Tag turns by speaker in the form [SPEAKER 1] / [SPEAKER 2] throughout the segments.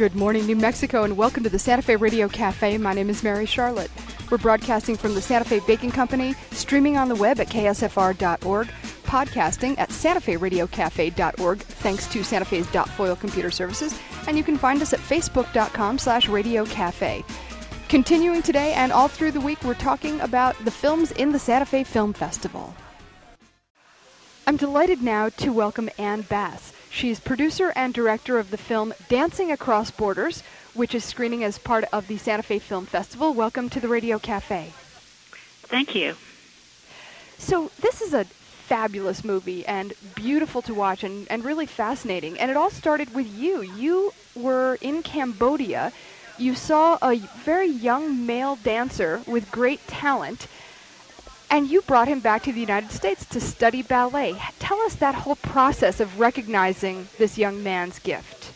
[SPEAKER 1] Good morning, New Mexico, and welcome to the Santa Fe Radio Cafe. My name is Mary Charlotte. We're broadcasting from the Santa Fe Baking Company, streaming on the web at ksfr.org, podcasting at santaferadiocafe.org, thanks to Santa Fe's .foil computer services, and you can find us at facebook.com/radiocafe. Continuing today and all through the week, we're talking about the films in the Santa Fe Film Festival. I'm delighted now to welcome Ann Bass. She's producer and director of the film Dancing Across Borders, which is screening as part of the Santa Fe Film Festival. Welcome to the Radio Cafe.
[SPEAKER 2] Thank you.
[SPEAKER 1] So this is a fabulous movie and beautiful to watch and really fascinating. And it all started with you. You were in Cambodia. You saw a very young male dancer with great talent, and you brought him back to the United States to study ballet. Tell us that whole process of recognizing this young man's gift.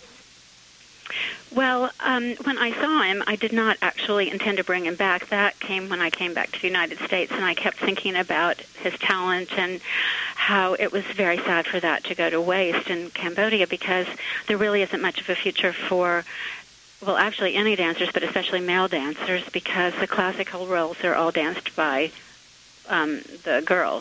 [SPEAKER 2] Well, when I saw him, I did not actually intend to bring him back. That came when I came back to the United States, and I kept thinking about his talent and how it was very sad for that to go to waste in Cambodia, because there really isn't much of a future for, well, actually any dancers, but especially male dancers, because the classical roles are all danced by the girls.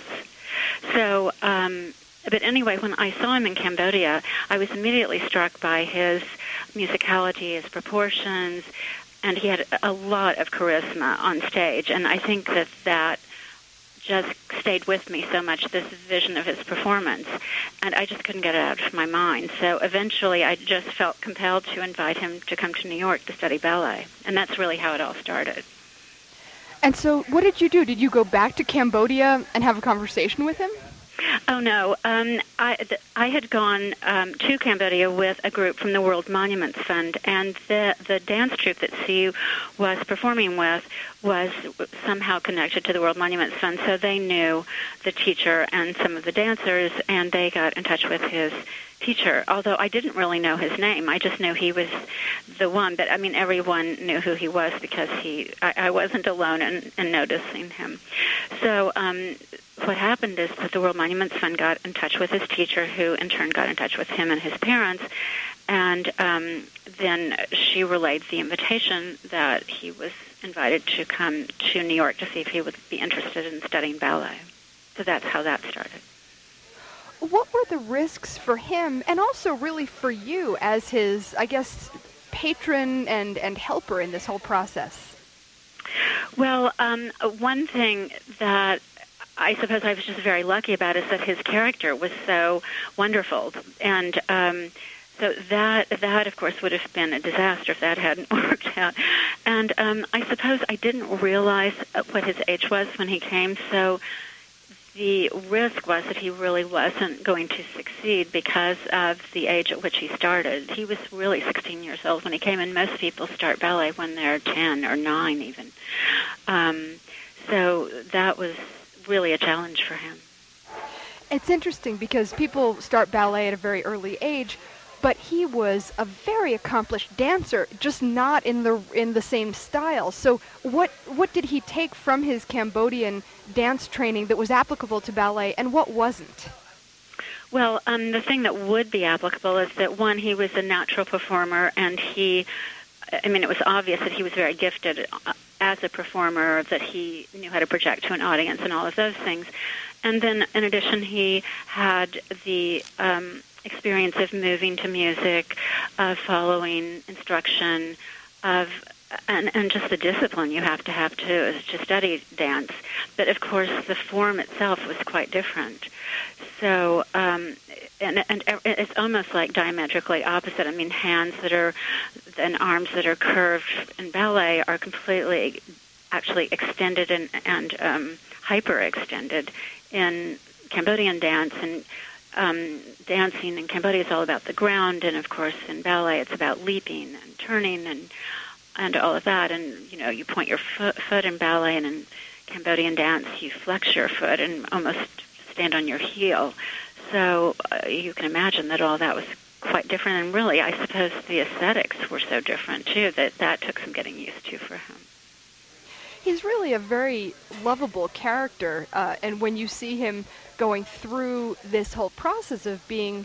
[SPEAKER 2] So, but anyway, when I saw him in Cambodia, I was immediately struck by his musicality, his proportions, and he had a lot of charisma on stage. And I think that just stayed with me so much, this vision of his performance. And I just couldn't get it out of my mind. So eventually I just felt compelled to invite him to come to New York to study ballet. And that's really how it all started.
[SPEAKER 1] And so what did you do? Did you go back to Cambodia and have a conversation with him?
[SPEAKER 2] Oh, no. I had gone to Cambodia with a group from the World Monuments Fund, and the dance troupe that Siu was performing with was somehow connected to the World Monuments Fund, so they knew the teacher and some of the dancers, and they got in touch with his teacher, although I didn't really know his name. I just knew he was the one, but I mean everyone knew who he was because I wasn't alone in noticing him. So what happened is that the World Monuments Fund got in touch with his teacher, who in turn got in touch with him and his parents, and then she relayed the invitation that he was invited to come to New York to see if he would be interested in studying ballet. So that's how that started.
[SPEAKER 1] What were the risks for him, and also really for you as his, I guess, patron and helper in this whole process?
[SPEAKER 2] Well, one thing that I suppose I was just very lucky about is that his character was so wonderful. And so that, of course, would have been a disaster if that hadn't worked out. And I suppose I didn't realize what his age was when he came, so the risk was that he really wasn't going to succeed because of the age at which he started. He was really 16 years old when he came, and most people start ballet when they're 10 or 9 even. So that was really a challenge for him.
[SPEAKER 1] It's interesting because people start ballet at a very early age, but he was a very accomplished dancer, just not in the same style. So what did he take from his Cambodian dance training that was applicable to ballet, and what wasn't?
[SPEAKER 2] Well, the thing that would be applicable is that, one, he was a natural performer, and it was obvious that he was very gifted as a performer, that he knew how to project to an audience and all of those things. And then, in addition, he had the experience of moving to music, of following instruction, and just the discipline you have to study dance. But of course, the form itself was quite different. So, and it's almost like diametrically opposite. I mean, hands and arms that are curved in ballet are completely actually extended and hyper-extended in Cambodian dance. And dancing in Cambodia is all about the ground, and of course in ballet it's about leaping and turning and all of that. And you point your foot in ballet, and in Cambodian dance you flex your foot and almost stand on your heel. So you can imagine that all that was quite different, and really I suppose the aesthetics were so different too that took some getting used to for him.
[SPEAKER 1] He's really a very lovable character, and when you see him going through this whole process of being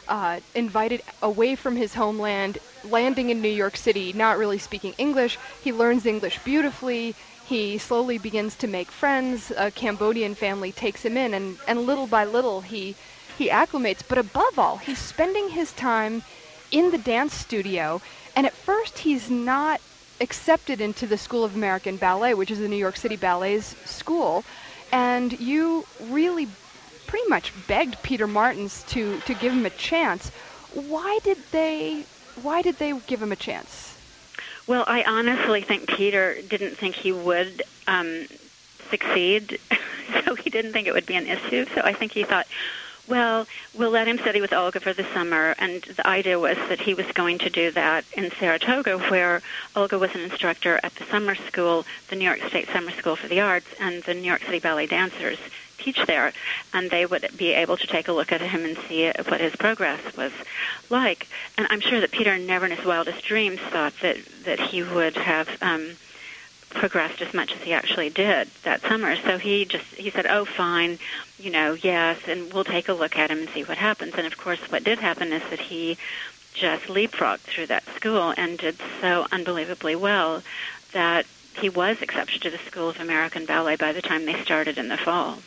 [SPEAKER 1] invited away from his homeland, landing in New York City, not really speaking English. He learns English beautifully. He slowly begins to make friends. A Cambodian family takes him in, and little by little he acclimates. But above all, he's spending his time in the dance studio, and at first he's not accepted into the School of American Ballet, which is the New York City Ballet's school, and you really pretty much begged Peter Martins to give him a chance. Why did they give him a chance?
[SPEAKER 2] Well, I honestly think Peter didn't think he would succeed, so he didn't think it would be an issue. So I think he thought, well, we'll let him study with Olga for the summer, and the idea was that he was going to do that in Saratoga, where Olga was an instructor at the summer school, the New York State Summer School for the Arts, and the New York City Ballet dancers teach there, and they would be able to take a look at him and see what his progress was like. And I'm sure that Peter never in his wildest dreams thought that he would have progressed as much as he actually did that summer. So he said, oh, fine, yes, and we'll take a look at him and see what happens. And, of course, what did happen is that he just leapfrogged through that school and did so unbelievably well that he was accepted to the School of American Ballet by the time they started in the fall.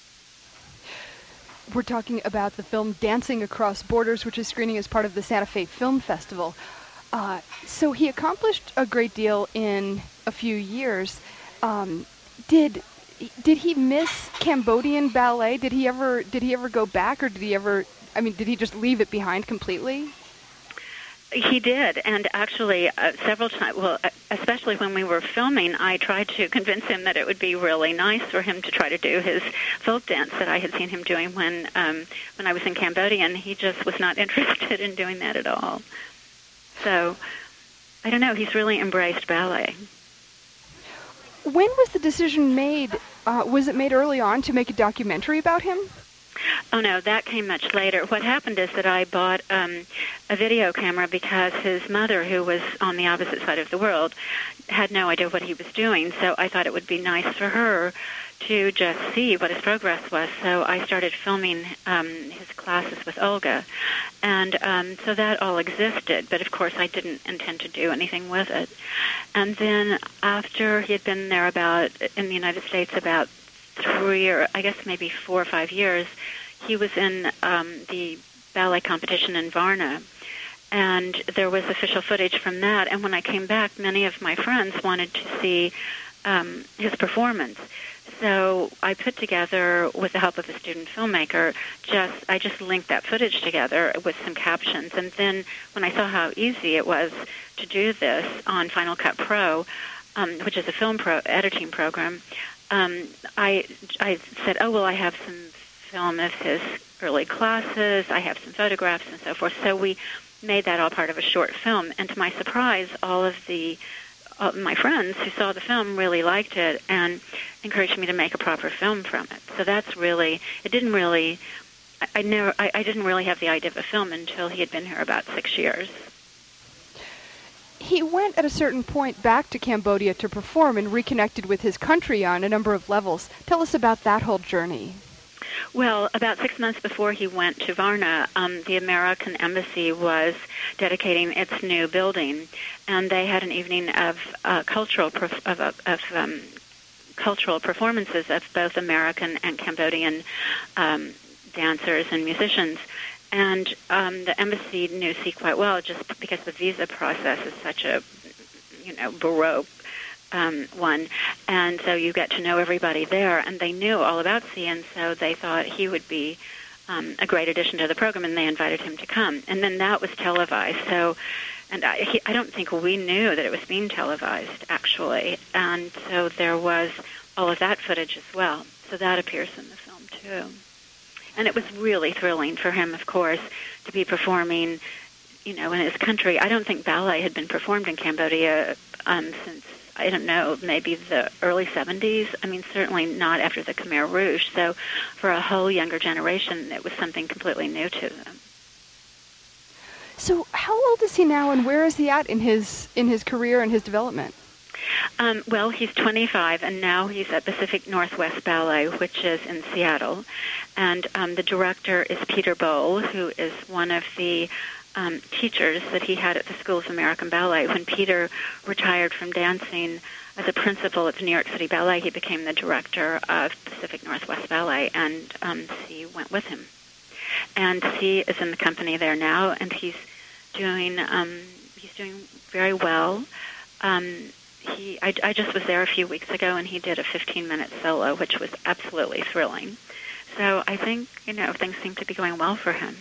[SPEAKER 1] We're talking about the film Dancing Across Borders, which is screening as part of the Santa Fe Film Festival. So he accomplished a great deal in a few years. Did he miss Cambodian ballet? Did he ever go back, or did he just leave it behind completely?
[SPEAKER 2] He did, and actually several times, especially when we were filming, I tried to convince him that it would be really nice for him to try to do his folk dance that I had seen him doing when I was in Cambodia, and he just was not interested in doing that at all. So, I don't know, he's really embraced ballet.
[SPEAKER 1] When was the decision made? Was it made early on to make a documentary about him?
[SPEAKER 2] Oh, no, that came much later. What happened is that I bought a video camera because his mother, who was on the opposite side of the world, had no idea what he was doing, so I thought it would be nice for her to just see what his progress was. So I started filming his classes with Olga, and so that all existed, but of course I didn't intend to do anything with it. And then after he had been there in the United States about 3 or I guess maybe 4 or 5 years, he was in the ballet competition in Varna, and there was official footage from that. And when I came back, many of my friends wanted to see his performance. So I put together, with the help of a student filmmaker, I just linked that footage together with some captions. And then when I saw how easy it was to do this on Final Cut Pro, which is a film editing program, I said, oh, well, I have some film of his early classes, I have some photographs and so forth. So we made that all part of a short film. And to my surprise, all of my friends who saw the film really liked it and encouraged me to make a proper film from it. So that's really, I didn't really have the idea of a film until he had been here about 6 years.
[SPEAKER 1] He went at a certain point back to Cambodia to perform and reconnected with his country on a number of levels. Tell us about that whole journey.
[SPEAKER 2] Well, about 6 months before he went to Varna, the American Embassy was dedicating its new building, and they had an evening of cultural performances of both American and Cambodian dancers and musicians. And the embassy knew Xi quite well, just because the visa process is such a, baroque one. And so you get to know everybody there, and they knew all about Xi, and so they thought he would be a great addition to the program, and they invited him to come. And then that was televised. So, and I don't think we knew that it was being televised, actually. And so there was all of that footage as well. So that appears in the film, too. And it was really thrilling for him, of course, to be performing, in his country. I don't think ballet had been performed in Cambodia since, I don't know, maybe the early 70s. I mean, certainly not after the Khmer Rouge. So for a whole younger generation, it was something completely new to them.
[SPEAKER 1] So how old is he now, and where is he at in his career and his development?
[SPEAKER 2] Well, he's 25, and now he's at Pacific Northwest Ballet, which is in Seattle. And the director is Peter Bowl, who is one of the teachers that he had at the School of American Ballet. When Peter retired from dancing as a principal at the New York City Ballet, he became the director of Pacific Northwest Ballet, and C went with him. And C is in the company there now, and he's doing very well. I just was there a few weeks ago, and he did a 15-minute solo, which was absolutely thrilling. So I think, things seem to be going well for him.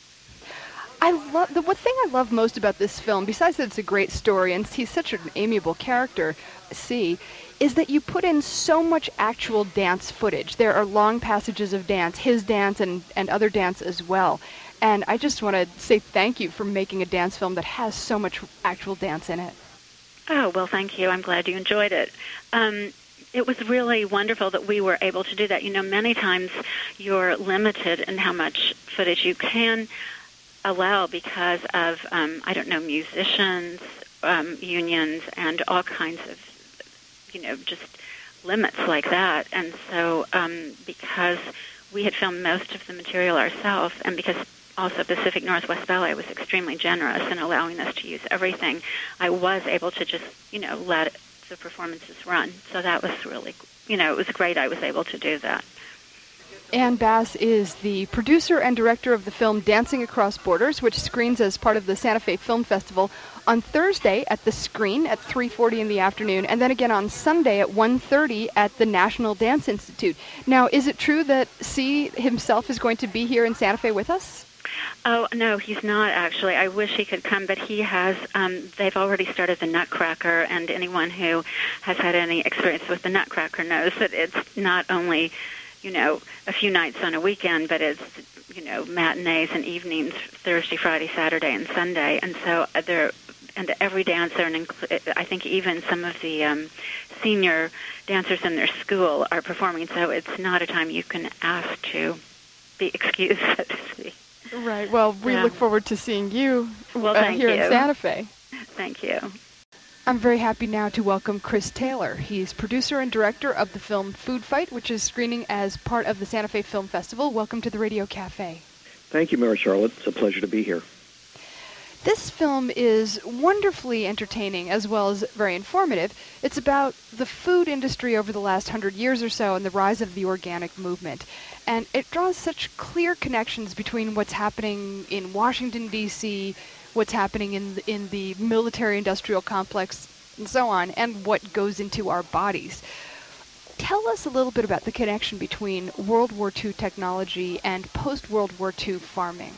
[SPEAKER 1] The one thing I love most about this film, besides that it's a great story and he's such an amiable character, C, is that you put in so much actual dance footage. There are long passages of dance, his dance and other dance as well. And I just want to say thank you for making a dance film that has so much actual dance in it.
[SPEAKER 2] Oh, well, thank you. I'm glad you enjoyed it. It was really wonderful that we were able to do that. Many times you're limited in how much footage you can allow because of, musicians, unions, and all kinds of, just limits like that. And so because we had filmed most of the material ourselves, and because also Pacific Northwest Ballet was extremely generous in allowing us to use everything, I was able to just, let the performances run. So that was really, it was great I was able to do that.
[SPEAKER 1] Ann Bass is the producer and director of the film Dancing Across Borders, which screens as part of the Santa Fe Film Festival on Thursday at the Screen at 3:40 in the afternoon, and then again on Sunday at 1:30 at the National Dance Institute. Now, is it true that C himself is going to be here in Santa Fe with us?
[SPEAKER 2] Oh, no, he's not, actually. I wish he could come, but he has, they've already started the Nutcracker, and anyone who has had any experience with the Nutcracker knows that it's not only a few nights on a weekend, but it's, matinees and evenings, Thursday, Friday, Saturday, and Sunday. And so and every dancer, and I think even some of the senior dancers in their school are performing, so it's not a time you can ask to be excused, so to speak.
[SPEAKER 1] Right. Well, we look forward to seeing you
[SPEAKER 2] here
[SPEAKER 1] in Santa Fe.
[SPEAKER 2] Thank you.
[SPEAKER 1] I'm very happy now to welcome Chris Taylor. He's producer and director of the film Food Fight, which is screening as part of the Santa Fe Film Festival. Welcome to the Radio Cafe.
[SPEAKER 3] Thank you, Mary Charlotte. It's a pleasure to be here.
[SPEAKER 1] This film is wonderfully entertaining as well as very informative. It's about the food industry over the last 100 years or so and the rise of the organic movement. And it draws such clear connections between what's happening in Washington, D.C., what's happening in the military-industrial complex, and so on, and what goes into our bodies. Tell us a little bit about the connection between World War II technology and post-World War II farming.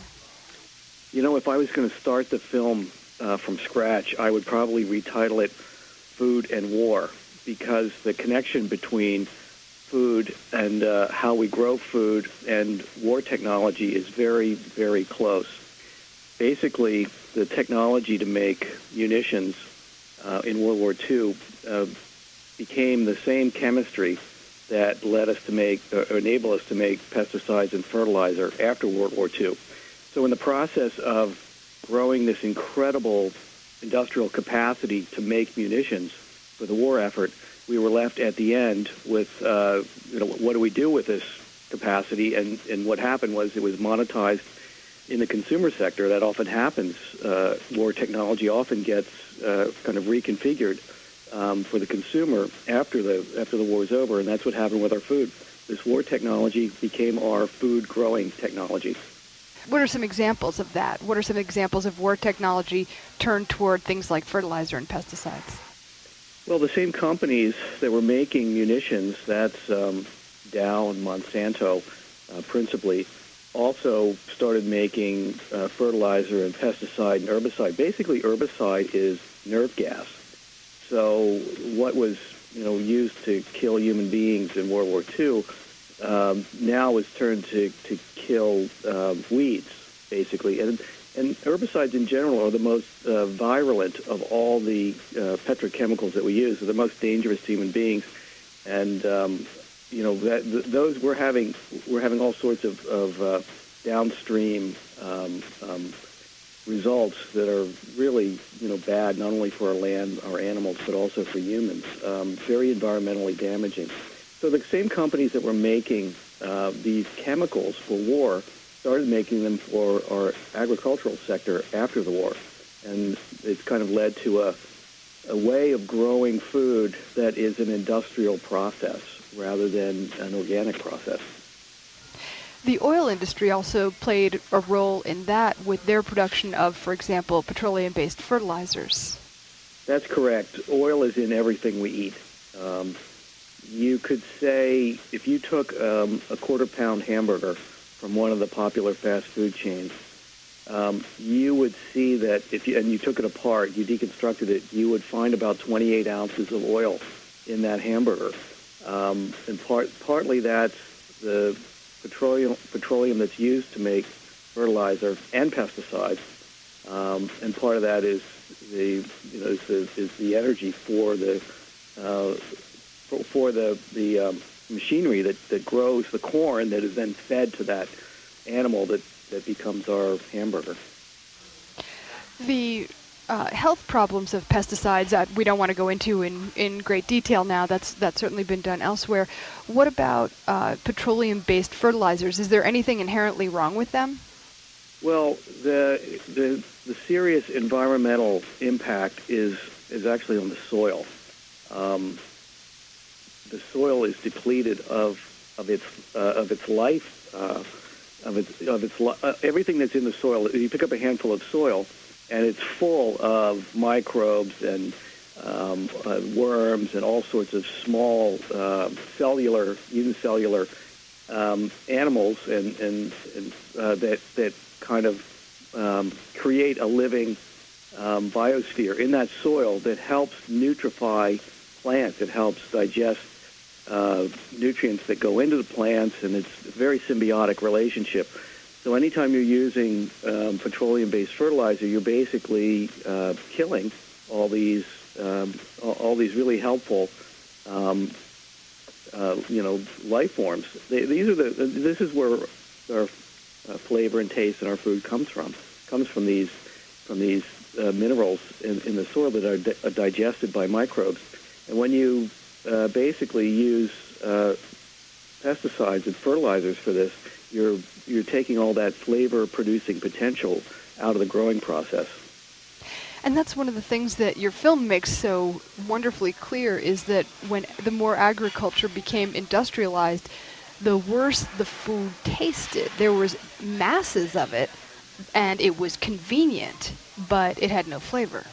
[SPEAKER 3] If I was going to start the film from scratch, I would probably retitle it Food and War, because the connection between food and how we grow food and war technology is very, very close. Basically, the technology to make munitions in World War II became the same chemistry that led us to enable us to make pesticides and fertilizer after World War II. So in the process of growing this incredible industrial capacity to make munitions for the war effort, we were left at the end with, what do we do with this capacity? And what happened was it was monetized in the consumer sector. That often happens. War technology often gets kind of reconfigured for the consumer after the war is over, and that's what happened with our food. This war technology became our food growing technology.
[SPEAKER 1] What are some examples of that? What are some examples of war technology turned toward things like fertilizer and pesticides?
[SPEAKER 3] Well, the same companies that were making munitions, that's Dow and Monsanto principally, also started making fertilizer and pesticide and herbicide. Basically, herbicide is nerve gas. So what was used to kill human beings in World War II now is turned to kill weeds, basically. And herbicides in general are the most virulent of all the petrochemicals that we use. They're the most dangerous to human beings. And those we're having all sorts of downstream results that are really, bad not only for our land, our animals, but also for humans. Very environmentally damaging. So the same companies that were making these chemicals for war started making them for our agricultural sector after the war, and it's kind of led to a way of growing food that is an industrial process rather than an organic process.
[SPEAKER 1] The oil industry also played a role in that with their production of, for example, petroleum-based fertilizers.
[SPEAKER 3] That's correct. Oil is in everything we eat. You could say if you took a quarter-pound hamburger from one of the popular fast food chains, you would see that and you took it apart, you deconstructed it, you would find about 28 ounces of oil in that hamburger. And partly that's the petroleum that's used to make fertilizer and pesticides, and part of that is the energy for the machinery that grows the corn that is then fed to that animal that becomes our hamburger.
[SPEAKER 1] The health problems of pesticides we don't want to go into in great detail now. That's certainly been done elsewhere. What about petroleum-based fertilizers? Is there anything inherently wrong with them?
[SPEAKER 3] Well, the serious environmental impact is actually on the soil. The soil is depleted of its life, everything that's in the soil. You pick up a handful of soil, and it's full of microbes and worms and all sorts of small unicellular animals and that kind of create a living biosphere in that soil that helps nutrify plants. It helps digest nutrients that go into the plants, and it's a very symbiotic relationship. So anytime you're using petroleum-based fertilizer, you're basically killing all these really helpful, life forms. This is where our flavor and taste in our food comes from. It comes from these minerals in the soil that are digested by microbes. And when you basically use pesticides and fertilizers for this, you're taking all that flavor-producing potential out of the growing process.
[SPEAKER 1] And that's one of the things that your film makes so wonderfully clear, is that when the more agriculture became industrialized, the worse the food tasted. There was masses of it, and it was convenient, but it had no flavor.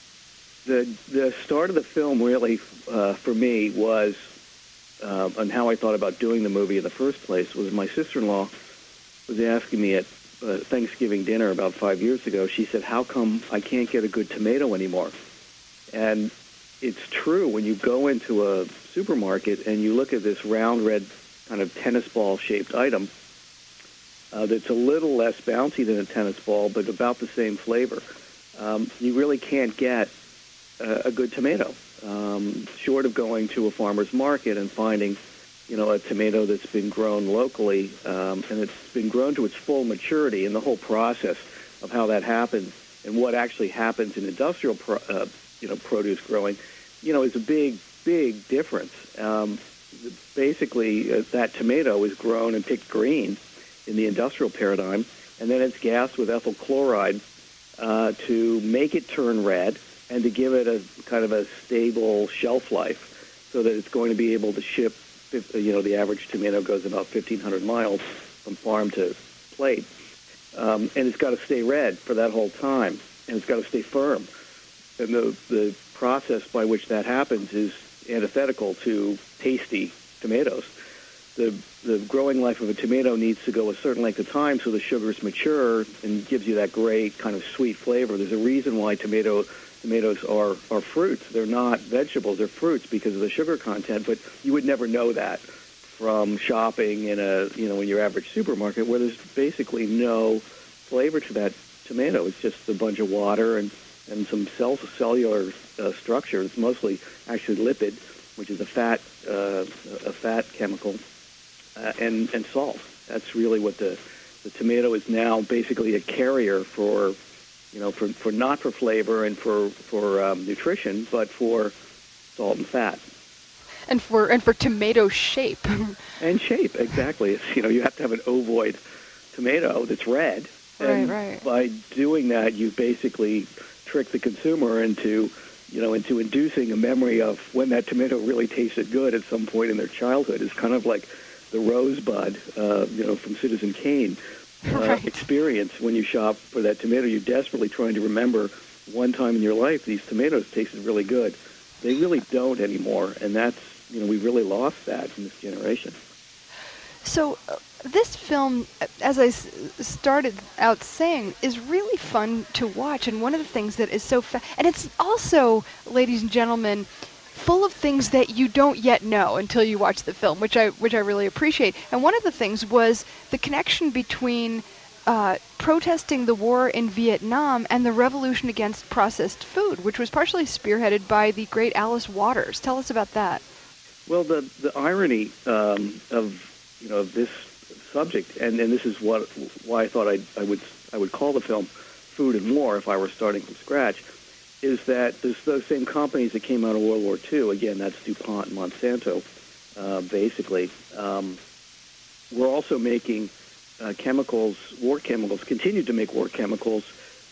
[SPEAKER 3] The start of the film really, for me, was, and how I thought about doing the movie in the first place, was my sister-in-law was asking me at Thanksgiving dinner about 5 years ago. She said, "How come I can't get a good tomato anymore?" And it's true. When you go into a supermarket and you look at this round, red, kind of tennis ball-shaped item that's a little less bouncy than a tennis ball, but about the same flavor, you really can't get a good tomato, short of going to a farmer's market and finding, a tomato that's been grown locally, and it's been grown to its full maturity. And the whole process of how that happens and what actually happens in industrial, produce growing, is a big, big difference. Basically, that tomato is grown and picked green in the industrial paradigm, and then it's gassed with ethyl chloride to make it turn red and to give it a kind of a stable shelf life so that it's going to be able to ship. The average tomato goes about 1,500 miles from farm to plate. And it's got to stay red for that whole time, and it's got to stay firm. And the process by which that happens is antithetical to tasty tomatoes. The growing life of a tomato needs to go a certain length of time so the sugars mature and gives you that great kind of sweet flavor. There's a reason why tomatoes are fruits. They're not vegetables. They're fruits because of the sugar content. But you would never know that from shopping in your average supermarket, where there's basically no flavor to that tomato. It's just a bunch of water and some cellular structure. It's mostly actually lipid, which is a fat chemical, and salt. That's really what the tomato is now, basically a carrier for for not for flavor and for nutrition, but for salt and fat.
[SPEAKER 1] And for tomato shape.
[SPEAKER 3] And shape, exactly. You have to have an ovoid tomato that's red. And
[SPEAKER 1] right.
[SPEAKER 3] by doing that, you basically trick the consumer into inducing a memory of when that tomato really tasted good at some point in their childhood. It's kind of like the rosebud, from Citizen Kane experience. When you shop for that tomato, you're desperately trying to remember one time in your life these tomatoes tasted really good. They really don't anymore, and that's, we really lost that in this generation.
[SPEAKER 1] So this film, as I started out saying, is really fun to watch, and one of the things that is so and it's also, ladies and gentlemen, full of things that you don't yet know until you watch the film, which I really appreciate. And one of the things was the connection between protesting the war in Vietnam and the revolution against processed food, which was partially spearheaded by the great Alice Waters. Tell us about that.
[SPEAKER 3] Well, the irony of this subject, and this is why I thought I would call the film Food and War if I were starting from scratch, is that there's those same companies that came out of World War II. Again, that's DuPont and Monsanto, basically. We're also making chemicals, war chemicals, continued to make war chemicals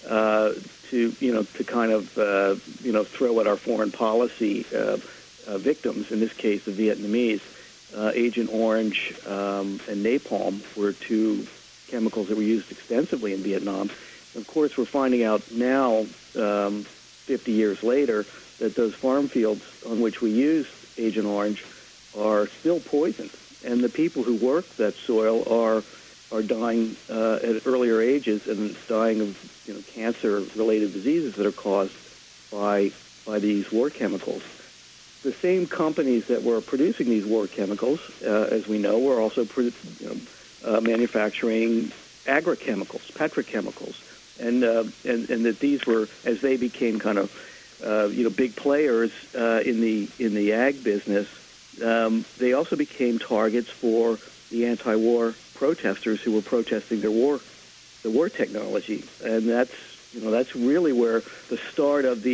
[SPEAKER 3] to kind of throw at our foreign policy victims. In this case, the Vietnamese. Agent Orange and napalm were two chemicals that were used extensively in Vietnam. Of course, we're finding out now, 50 years later, that those farm fields on which we used Agent Orange are still poisoned, and the people who work that soil are dying at earlier ages and dying of cancer-related diseases that are caused by these war chemicals. The same companies that were producing these war chemicals, as we know, were also manufacturing agrochemicals, petrochemicals, and that these were, as they became kind of big players in the ag business, they also became targets for the anti-war protesters who were protesting the war technology, and that's really where the start of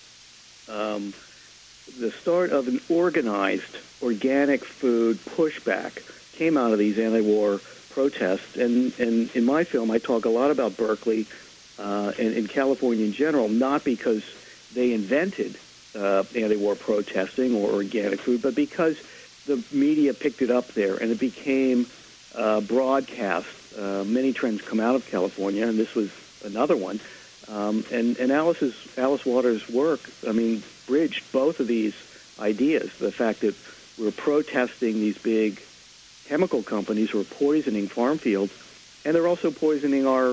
[SPEAKER 3] an organized organic food pushback came out of these anti-war protests. And in my film, I talk a lot about Berkeley and in California in general, not because they invented anti-war protesting or organic food, but because the media picked it up there and it became broadcast. Many trends come out of California, and this was another one. And Alice Waters' work, bridged both of these ideas. The fact that we're protesting these big chemical companies who are poisoning farm fields, and they're also poisoning our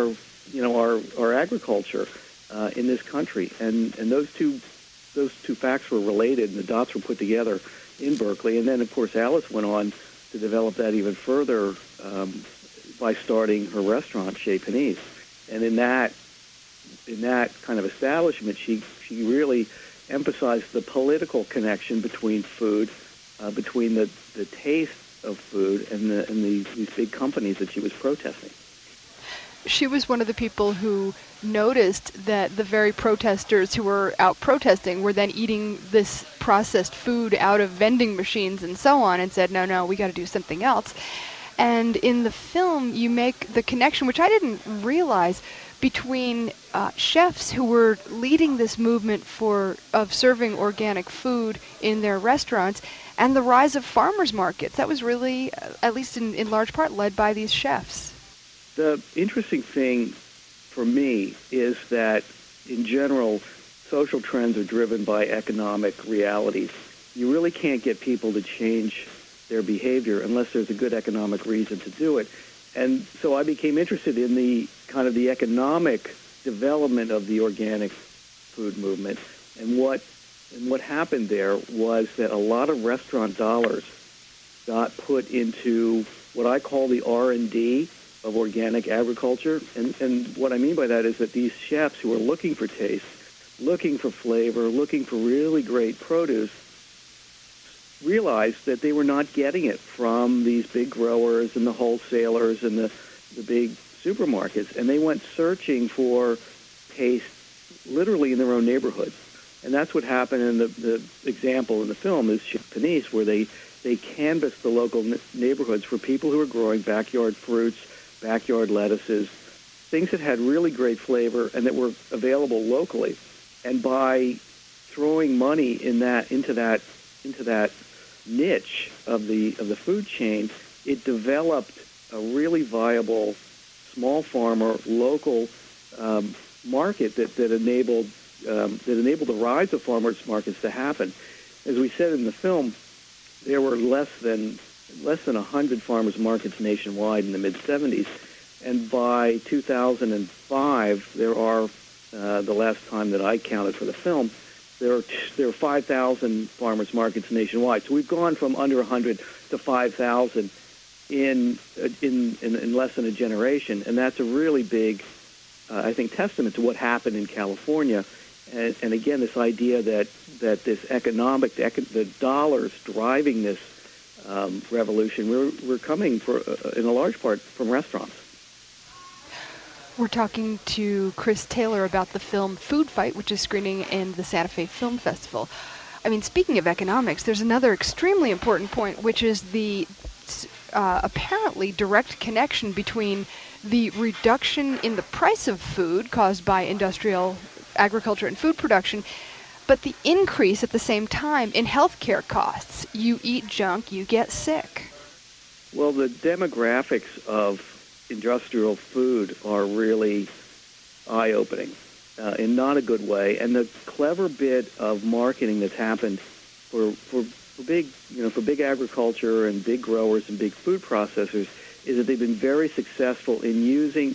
[SPEAKER 3] agriculture in this country. And those two facts were related, and the dots were put together in Berkeley. And then, of course, Alice went on to develop that even further by starting her restaurant, Chez Panisse. And in that kind of establishment, she really emphasized the political connection between food, between the taste of food and these big companies that she was protesting.
[SPEAKER 1] She was one of the people who noticed that the very protesters who were out protesting were then eating this processed food out of vending machines and so on, and said, no, we got to do something else. And in the film, you make the connection, which I didn't realize, between chefs who were leading this movement of serving organic food in their restaurants and the rise of farmers markets. That was really, at least in large part, led by these chefs.
[SPEAKER 3] The interesting thing for me is that, in general, social trends are driven by economic realities. You really can't get people to change their behavior unless there's a good economic reason to do it. And so I became interested in the kind of the economic development of the organic food movement. And what happened there was that a lot of restaurant dollars got put into what I call the R&D of organic agriculture. And what I mean by that is that these chefs who are looking for taste, looking for flavor, looking for really great produce, realized that they were not getting it from these big growers and the wholesalers and the big supermarkets, and they went searching for taste literally in their own neighborhoods. And that's what happened in the example in the film is Chez Panisse, where they canvassed the local neighborhoods for people who were growing backyard fruits, backyard lettuces, things that had really great flavor and that were available locally. And by throwing money into that niche of the food chain, it developed a really viable small farmer local market that enabled the rise of farmers markets to happen. As we said in the film, there were less than 100 farmers markets nationwide in the mid-'70s, and by 2005, there are the last time that I counted for the film, there are 5,000 farmers markets nationwide. So we've gone from under 100 to 5,000 in less than a generation, and that's a really big, I think, testament to what happened in California. And again, this idea that this the dollars driving this revolution, we're coming in a large part from restaurants.
[SPEAKER 1] We're talking to Chris Taylor about the film Food Fight, which is screening in the Santa Fe Film Festival. I mean, speaking of economics, there's another extremely important point, which is the apparently direct connection between the reduction in the price of food caused by industrial agriculture and food production, but the increase at the same time in healthcare costs. You eat junk, you get sick.
[SPEAKER 3] Well, the demographics of industrial food are really eye-opening in not a good way. And the clever bit of marketing that's happened for big agriculture and big growers and big food processors is that they've been very successful in using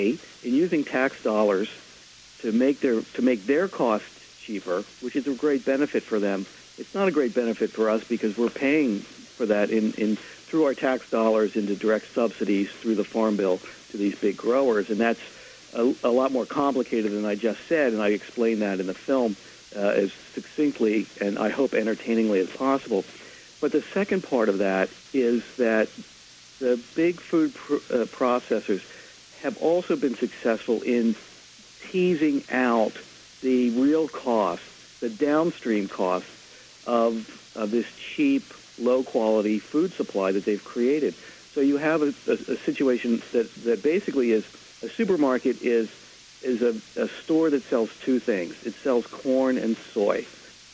[SPEAKER 3] tax dollars to make their costs cheaper, which is a great benefit for them. It's not a great benefit for us because we're paying for that through our tax dollars into direct subsidies through the Farm Bill to these big growers, and that's a lot more complicated than I just said, and I explain that in the film as succinctly and I hope entertainingly as possible. But the second part of that is that the big food processors have also been successful in teasing out the real costs, the downstream costs of this cheap, low-quality food supply that they've created. So you have a situation that basically is a supermarket is a store that sells two things. It sells corn and soy.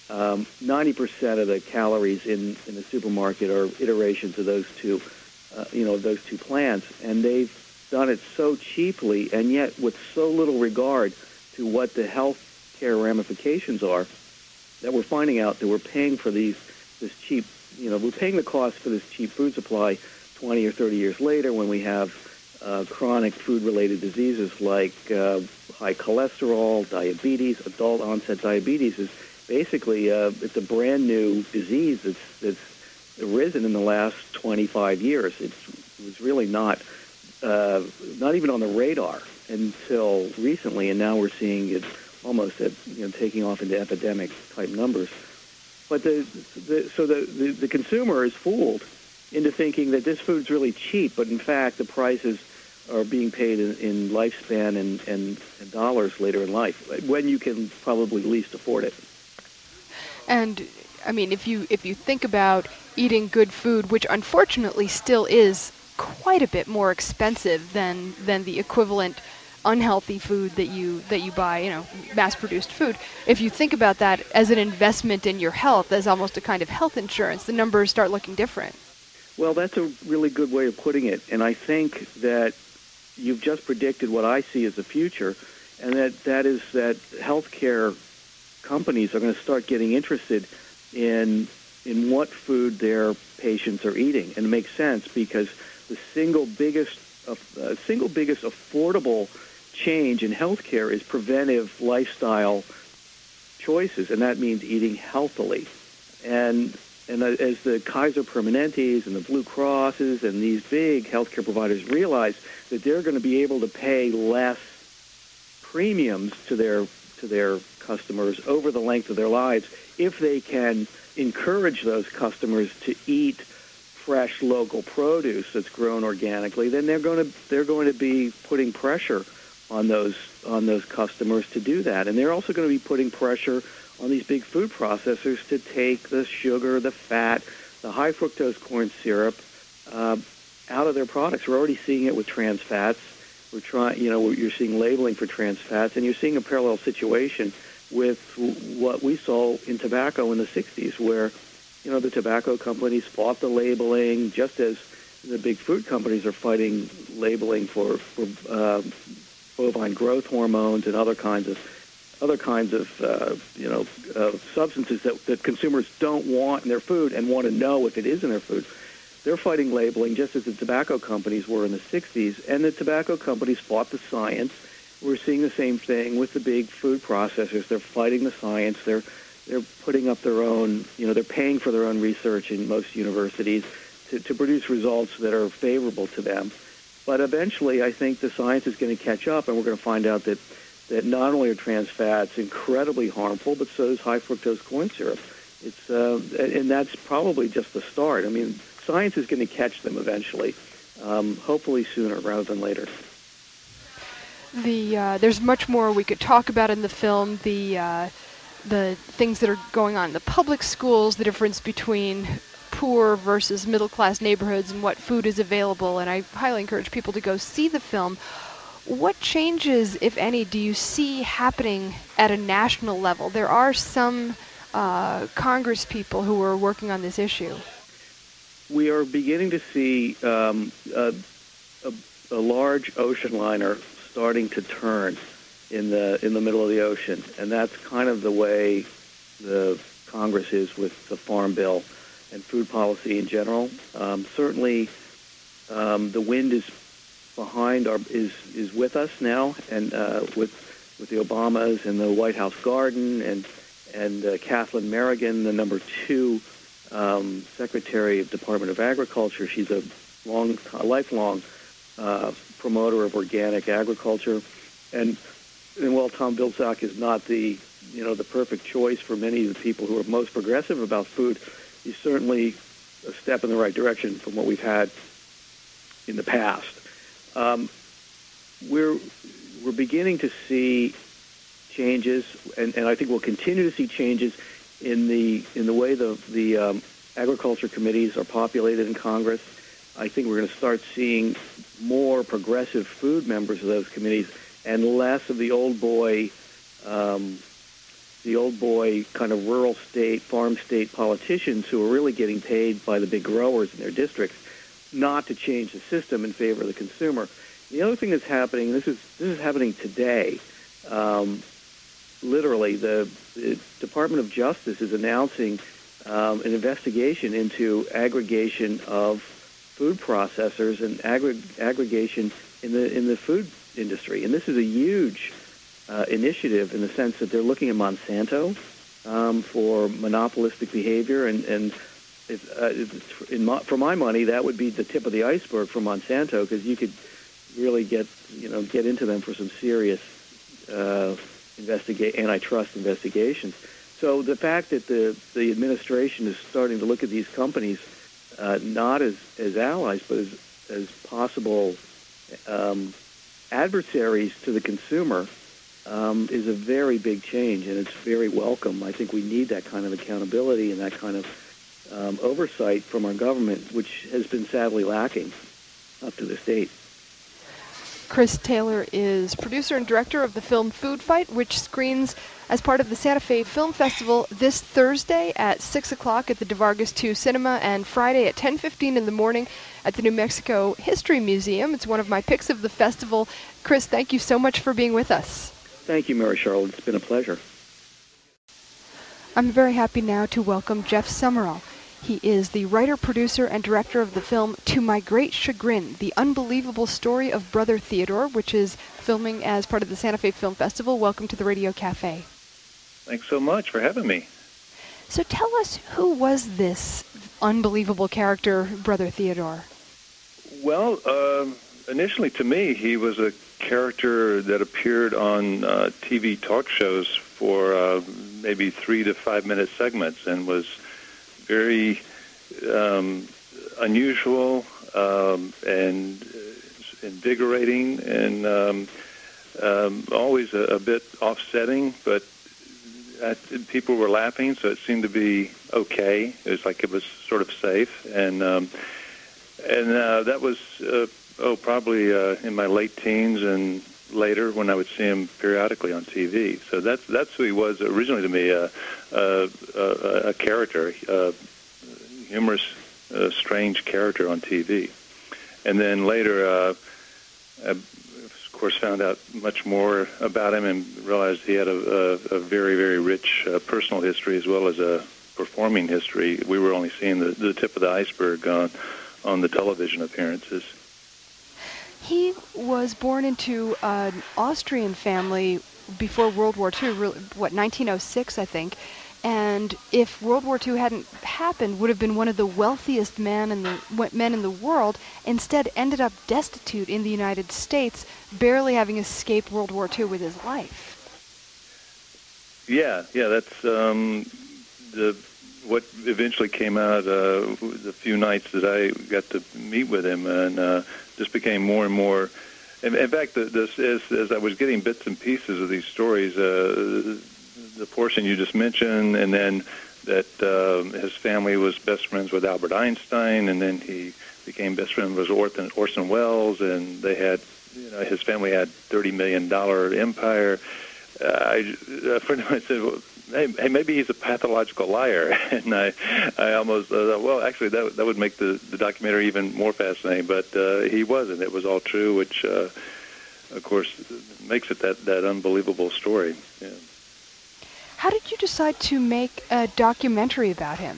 [SPEAKER 3] 90% of the calories in the supermarket are iterations of those two plants, and they've done it so cheaply and yet with so little regard to what the health care ramifications are that we're finding out that we're paying for this cheap, we're paying the cost for this cheap food supply 20 or 30 years later when we have chronic food-related diseases like high cholesterol, diabetes. Adult-onset diabetes is basically it's a brand new disease that's arisen in the last 25 years. It was really not even on the radar until recently, and now we're seeing it almost taking off into epidemic-type numbers. But the consumer is fooled into thinking that this food's really cheap, but in fact the prices are being paid in lifespan and dollars later in life, when you can probably least afford it.
[SPEAKER 1] And I mean, if you think about eating good food, which unfortunately still is quite a bit more expensive than the equivalent unhealthy food that you buy, mass-produced food. If you think about that as an investment in your health, as almost a kind of health insurance, the numbers start looking different.
[SPEAKER 3] Well, that's a really good way of putting it, and I think that you've just predicted what I see as the future, and that is that healthcare companies are going to start getting interested in what food their patients are eating, and it makes sense because the single biggest affordable change in healthcare is preventive lifestyle choices, and that means eating healthily. And as the Kaiser Permanentes and the Blue Crosses and these big healthcare providers realize that they're going to be able to pay less premiums to their customers over the length of their lives if they can encourage those customers to eat fresh local produce that's grown organically, then they're going to be putting pressure on those customers to do that. And they're also going to be putting pressure on these big food processors to take the sugar, the fat, the high fructose corn syrup out of their products. We're already seeing it with trans fats. You're seeing labeling for trans fats, and you're seeing a parallel situation with what we saw in tobacco in the 60s, where, the tobacco companies fought the labeling, just as the big food companies are fighting labeling for bovine growth hormones and other kinds of substances that consumers don't want in their food and want to know if it is in their food. They're fighting labeling just as the tobacco companies were in the 60s, and the tobacco companies fought the science. We're seeing the same thing with the big food processors. They're fighting the science. They're putting up their own, they're paying for their own research in most universities to produce results that are favorable to them. But eventually, I think the science is going to catch up, and we're going to find out that not only are trans fats incredibly harmful, but so is high fructose corn syrup. And that's probably just the start. I mean, science is going to catch them eventually, hopefully sooner rather than later.
[SPEAKER 1] There's much more we could talk about in the film. The things that are going on in the public schools, the difference between poor versus middle-class neighborhoods and what food is available, and I highly encourage people to go see the film. What changes, if any, do you see happening at a national level? There are some Congress people who are working on this issue.
[SPEAKER 3] We are beginning to see a large ocean liner starting to turn in the middle of the ocean, and that's kind of the way the Congress is with the Farm Bill and food policy in general. Certainly, the wind is behind is with us now, and with the Obamas and the White House Garden and Kathleen Merrigan, the number 2 Secretary of Department of Agriculture. She's a lifelong promoter of organic agriculture, and while Tom Vilsack is not the perfect choice for many of the people who are most progressive about food, he's certainly a step in the right direction from what we've had in the past. We're beginning to see changes, and I think we'll continue to see changes in the way the agriculture committees are populated in Congress. I think we're going to start seeing more progressive food members of those committees and less of the old boy kind of rural state, farm state politicians who are really getting paid by the big growers in their districts not to change the system in favor of the consumer. The other thing that's happening, this is happening today, literally, the Department of Justice is announcing an investigation into aggregation of food processors and aggregation in the food industry. And this is a huge initiative in the sense that they're looking at Monsanto for monopolistic behavior, and for my money, that would be the tip of the iceberg for Monsanto, because you could really get into them for some serious antitrust investigations. So the fact that the administration is starting to look at these companies not as allies, but as possible adversaries to the consumer is a very big change, and it's very welcome. I think we need that kind of accountability and that kind of oversight from our government, which has been sadly lacking up to this date.
[SPEAKER 1] Chris Taylor is producer and director of the film Food Fight, which screens as part of the Santa Fe Film Festival this Thursday at 6 o'clock at the DeVargas 2 Cinema and Friday at 10:15 in the morning at the New Mexico History Museum. It's one of my picks of the festival. Chris, thank you so much for being with us.
[SPEAKER 3] Thank you, Mary Charlotte. It's been a pleasure.
[SPEAKER 1] I'm very happy now to welcome Jeff Summerall. He is the writer, producer, and director of the film To My Great Chagrin, The Unbelievable Story of Brother Theodore, which is filming as part of the Santa Fe Film Festival. Welcome to the Radio Cafe.
[SPEAKER 4] Thanks so much for having me.
[SPEAKER 1] So tell us, who was this unbelievable character, Brother Theodore?
[SPEAKER 4] Well, initially to me, he was a character that appeared on TV talk shows for maybe 3 to 5 minute segments and was very unusual and invigorating, and always a bit offsetting, but people were laughing, so it seemed to be okay. It was like it was sort of safe, and that was probably in my late teens and later when I would see him periodically on TV. So that's who he was originally to me, a character, humorous, strange character on TV. And then later, I, of course, found out much more about him and realized he had a very, very rich personal history as well as a performing history. We were only seeing the tip of the iceberg on the television appearances.
[SPEAKER 1] He was born into an Austrian family before World War II, 1906, I think. And if World War II hadn't happened, would have been one of the wealthiest men in the world. Instead, ended up destitute in the United States, barely having escaped World War II with his life.
[SPEAKER 4] Yeah, that's what eventually came out the few nights that I got to meet with him, and just became more and more. In fact, as I was getting bits and pieces of these stories, the portion you just mentioned, and then that his family was best friends with Albert Einstein, and then he became best friends with Orson Welles, and they had, his family had $30 million empire. A friend of mine said, well, hey, maybe he's a pathological liar. And I almost thought, well, actually, that would make the documentary even more fascinating. But he wasn't. It was all true, which, of course, makes it that unbelievable story. Yeah.
[SPEAKER 1] How did you decide to make a documentary about him?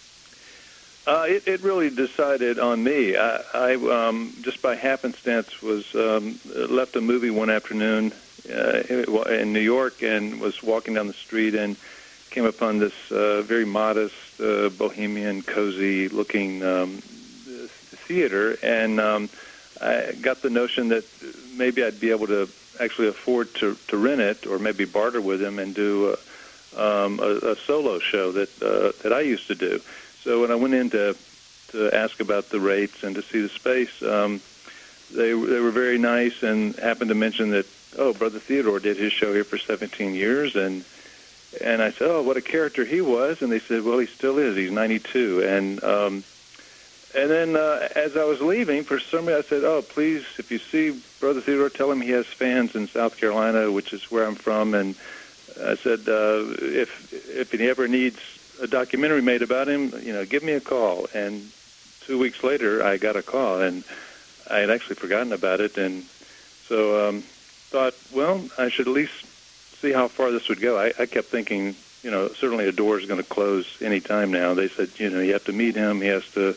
[SPEAKER 4] It really decided on me. I just by happenstance was left a movie one afternoon in New York and was walking down the street and came upon this very modest, bohemian, cozy-looking theater, and I got the notion that maybe I'd be able to actually afford to rent it, or maybe barter with him and do a solo show that I used to do. So when I went in to ask about the rates and to see the space, they were very nice and happened to mention that, Brother Theodore did his show here for 17 years, and I said, what a character he was, and they said, well, he still is. He's 92, and then as I was leaving, for some reason, I said, please, if you see Brother Theodore, tell him he has fans in South Carolina, which is where I'm from, and I said, if he ever needs a documentary made about him, give me a call. And 2 weeks later, I got a call, and I had actually forgotten about it, and so thought, well, I should at least see how far this would go. I kept thinking, certainly a door is going to close any time now. They said, you have to meet him. He has to,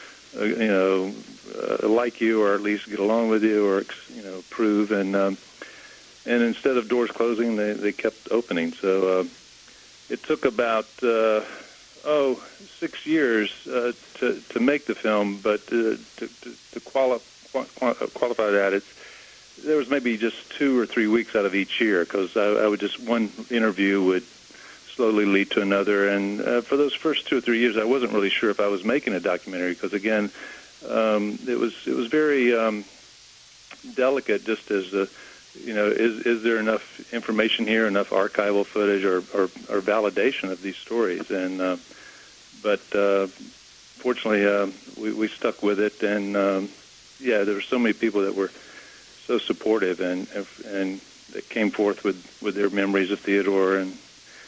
[SPEAKER 4] like you, or at least get along with you, or prove. And instead of doors closing, they kept opening. So it took about 6 years to make the film, but to qualify that, there was maybe just 2 or 3 weeks out of each year, because I would just, one interview would slowly lead to another, and for those first 2 or 3 years, I wasn't really sure if I was making a documentary, because again, it was very delicate, just as is there enough information here, enough archival footage or validation of these stories, and but fortunately we stuck with it, and there were so many people that were so supportive and that came forth with their memories of Theodore and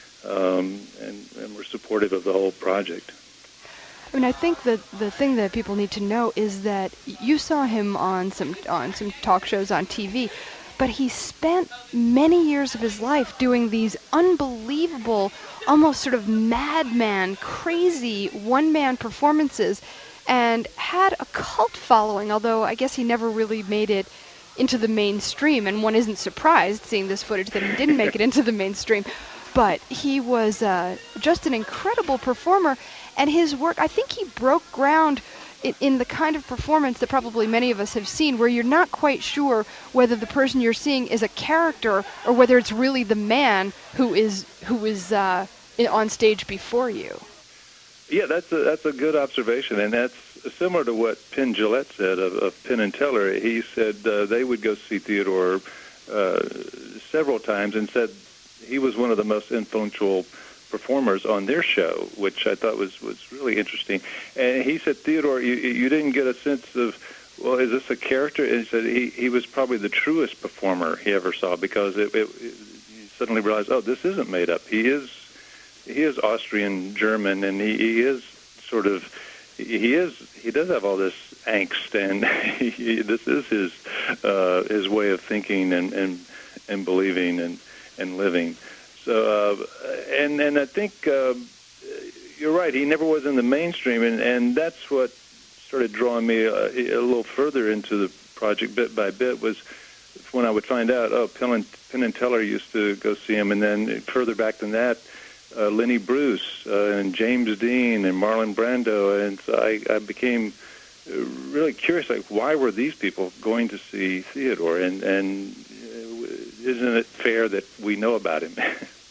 [SPEAKER 4] were supportive of the whole project.
[SPEAKER 1] I mean, I think that the thing that people need to know is that you saw him on some talk shows on TV, but he spent many years of his life doing these unbelievable, almost sort of madman, crazy one-man performances, and had a cult following, although I guess he never really made it into the mainstream, and one isn't surprised, seeing this footage, that he didn't make it into the mainstream. But he was just an incredible performer, and his work, I think he broke ground in the kind of performance that probably many of us have seen, where you're not quite sure whether the person you're seeing is a character or whether it's really the man who is on stage before you.
[SPEAKER 4] Yeah, that's a good observation, and that's similar to what Penn Jillette said of Penn and Teller. He said they would go see Theodore several times and said he was one of the most influential performers on their show, which I thought was really interesting. And he said, Theodore, you didn't get a sense of, well, is this a character? And he said he was probably the truest performer he ever saw, because you suddenly realized, oh, this isn't made up. He is Austrian German, and he is sort of he does have all this angst, and this is his way of thinking and believing and living. So and I think you're right. He never was in the mainstream, and that's what started drawing me a little further into the project bit by bit, was when I would find out, oh, Penn and Teller used to go see him, and then further back than that, Lenny Bruce and James Dean and Marlon Brando, and so I became really curious, like, why were these people going to see Theodore, and isn't it fair that we know about him?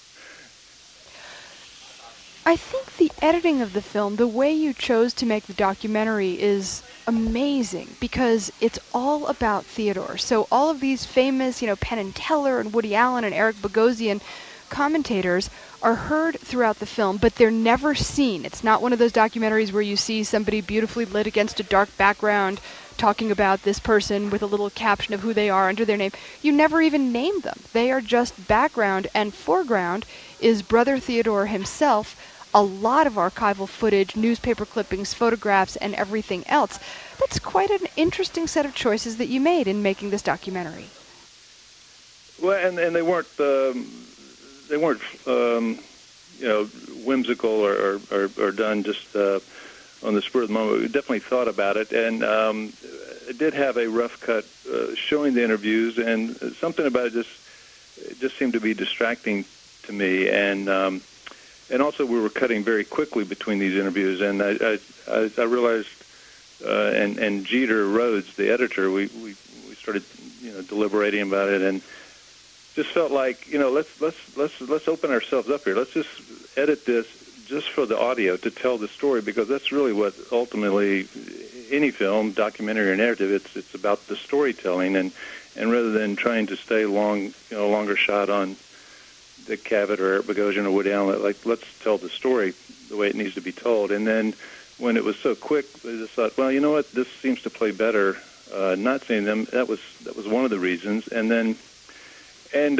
[SPEAKER 1] I think the editing of the film, the way you chose to make the documentary, is amazing, because it's all about Theodore. So all of these famous, Penn and Teller and Woody Allen and Eric Bogosian commentators are heard throughout the film, but they're never seen. It's not one of those documentaries where you see somebody beautifully lit against a dark background talking about this person with a little caption of who they are under their name. You never even name them. They are just background, and foreground is Brother Theodore himself. A lot of archival footage, newspaper clippings, photographs, and everything else. That's quite an interesting set of choices that you made in making this documentary.
[SPEAKER 4] Well, and they weren't whimsical or done just on the spur of the moment. We definitely thought about it, and it did have a rough cut showing the interviews, and something about it just seemed to be distracting to me, and also we were cutting very quickly between these interviews, and I realized, and Jeter Rhodes, the editor, we started deliberating about it, and just felt like let's open ourselves up here. Let's just edit this just for the audio to tell the story, because that's really what ultimately any film, documentary or narrative, it's about the storytelling, and rather than trying to stay longer shot on Dick Cavett or Eric Bogosian or Woody Allen, like, let's tell the story the way it needs to be told. And then when it was so quick, I just thought, well, you know what, this seems to play better not seeing them. That was one of the reasons. And then and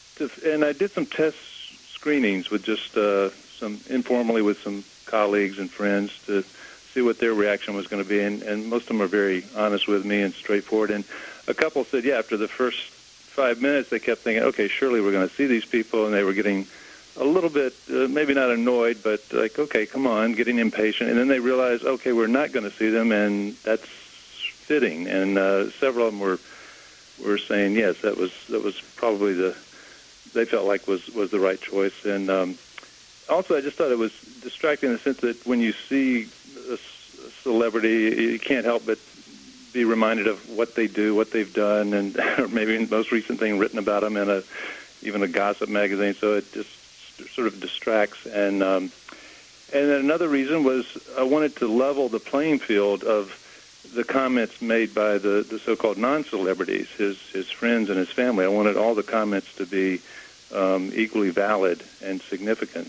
[SPEAKER 4] I did some test screenings with just some informally with some colleagues and friends to see what their reaction was going to be, and most of them are very honest with me and straightforward. And a couple said, yeah, after the first 5 minutes, they kept thinking, okay, surely we're going to see these people, and they were getting a little bit, maybe not annoyed, but like, okay, come on, getting impatient. And then they realized, okay, we're not going to see them, and that's fitting. And several of them were saying, yes, that was probably they felt like was the right choice. And also, I just thought it was distracting in the sense that when you see a celebrity, you can't help but be reminded of what they do, what they've done, and or maybe the most recent thing written about them in even a gossip magazine. So it just sort of distracts. And then another reason was I wanted to level the playing field of the comments made by the so-called non-celebrities, his friends and his family. I wanted all the comments to be equally valid and significant.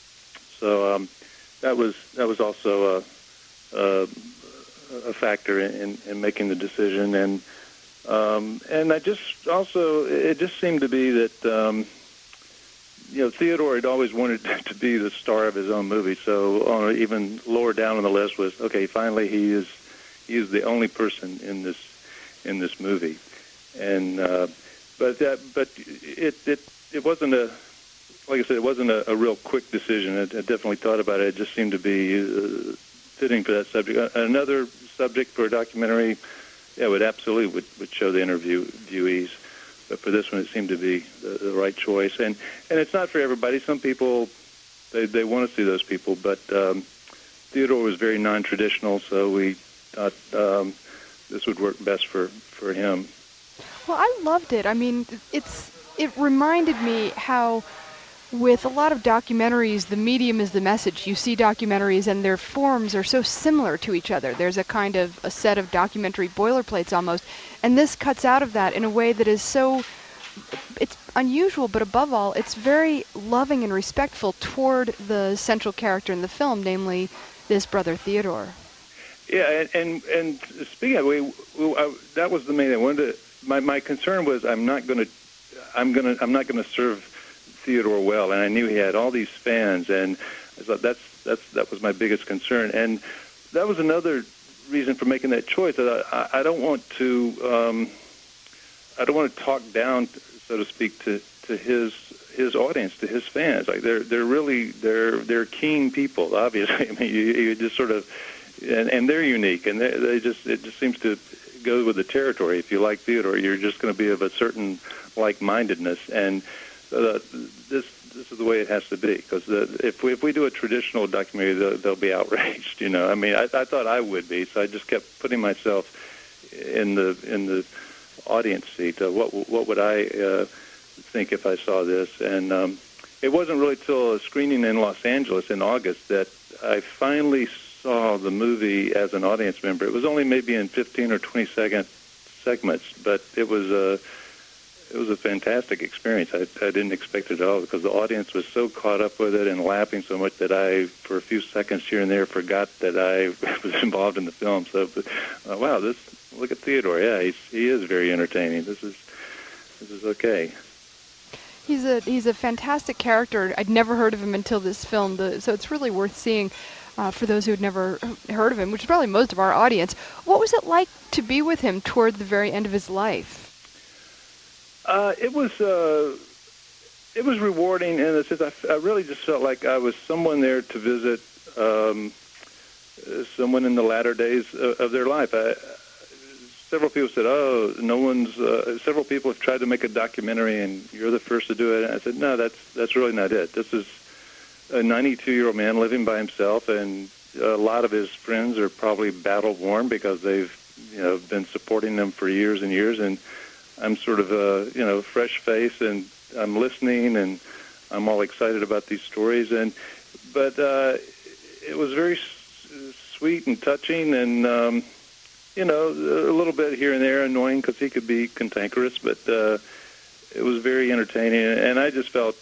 [SPEAKER 4] So that was also a factor in making the decision, and I just also, it just seemed to be that Theodore had always wanted to be the star of his own movie. So even lower down on the list was, okay, finally he is the only person in this movie, and but it wasn't like I said, it wasn't a real quick decision. I definitely thought about it. It just seemed to be fitting for that subject. Another subject for a documentary, would absolutely show the interviewees. But for this one, it seemed to be the right choice. And it's not for everybody. Some people, they want to see those people. But Theodore was very non-traditional, so we thought this would work best for him.
[SPEAKER 1] Well, I loved it. I mean, it reminded me how, with a lot of documentaries, the medium is the message. You see documentaries and their forms are so similar to each other. There's a set of documentary boilerplates almost. And this cuts out of that in a way that is so it's unusual, but above all, it's very loving and respectful toward the central character in the film, namely this brother Theodore.
[SPEAKER 4] Yeah, and speaking of, that was the main thing. My concern was I'm not going to serve Theodore well, and I knew he had all these fans, and I thought that was my biggest concern, and that was another reason for making that choice. I don't want to talk down, so to speak, to his audience, to his fans. Like they're keen people, obviously. I mean, you just sort of, and they're unique, and it just seems to go with the territory. If you like Theodore, you're just going to be of a certain like-mindedness, and this is the way it has to be. Because if we do a traditional documentary, they'll be outraged. You know, I mean, I thought I would be, so I just kept putting myself in the audience seat. What would I think if I saw this? And it wasn't really till a screening in Los Angeles in August that I finally saw the movie as an audience member. It was only maybe in 15 or 20-second segments, but it was a fantastic experience. I didn't expect it at all because the audience was so caught up with it and laughing so much that I, for a few seconds here and there, forgot that I was involved in the film. So, wow, look at Theodore. Yeah, he is very entertaining. This is okay.
[SPEAKER 1] He's a fantastic character. I'd never heard of him until this film, so it's really worth seeing for those who had never heard of him, which is probably most of our audience. What was it like to be with him toward the very end of his life?
[SPEAKER 4] It was rewarding in the sense I really just felt like I was someone there to visit someone in the latter days of their life. Several people said, several people have tried to make a documentary and you're the first to do it. And I said, no, that's really not it. This is a 92-year-old man living by himself, and a lot of his friends are probably battle-worn because they've been supporting them for years and years, and I'm sort of a fresh face, and I'm listening, and I'm all excited about these stories. But it was very sweet and touching, and a little bit here and there annoying because he could be cantankerous, but it was very entertaining, and I just felt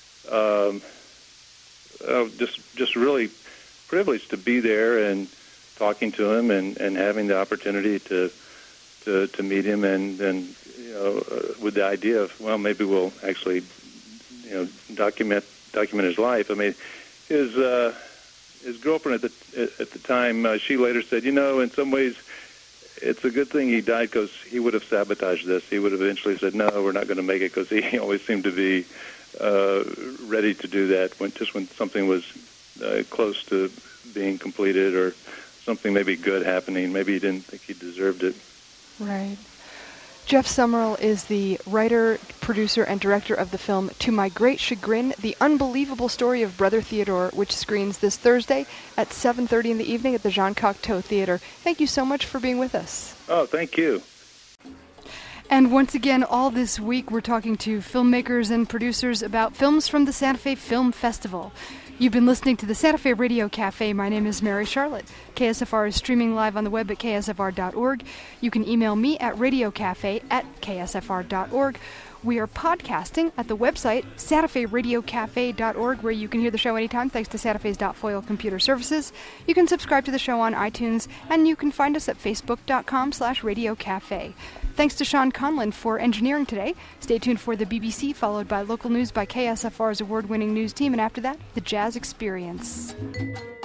[SPEAKER 4] just really privileged to be there and talking to him and having the opportunity to meet him and with the idea of, well, maybe we'll actually document his life. I mean, his girlfriend at the time, she later said, in some ways it's a good thing he died because he would have sabotaged this. He would have eventually said, no, we're not going to make it, because he always seemed to be ready to do that when something was close to being completed or something maybe good happening. Maybe he didn't think he deserved it.
[SPEAKER 1] Right. Jeff Summerall is the writer, producer, and director of the film To My Great Chagrin, The Unbelievable Story of Brother Theodore, which screens this Thursday at 7:30 in the evening at the Jean Cocteau Theater. Thank you so much for being with us.
[SPEAKER 4] Oh, thank you.
[SPEAKER 1] And once again, all this week, we're talking to filmmakers and producers about films from the Santa Fe Film Festival. You've been listening to the Santa Fe Radio Cafe. My name is Mary Charlotte. KSFR is streaming live on the web at ksfr.org. You can email me at radiocafe@ksfr.org. We are podcasting at the website santaferadiocafe.org, where you can hear the show anytime thanks to Santa Fe's .foil computer services. You can subscribe to the show on iTunes, and you can find us at facebook.com/radiocafe. Thanks to Sean Conlon for engineering today. Stay tuned for the BBC, followed by local news by KSFR's award-winning news team, and after that, the Jazz Experience.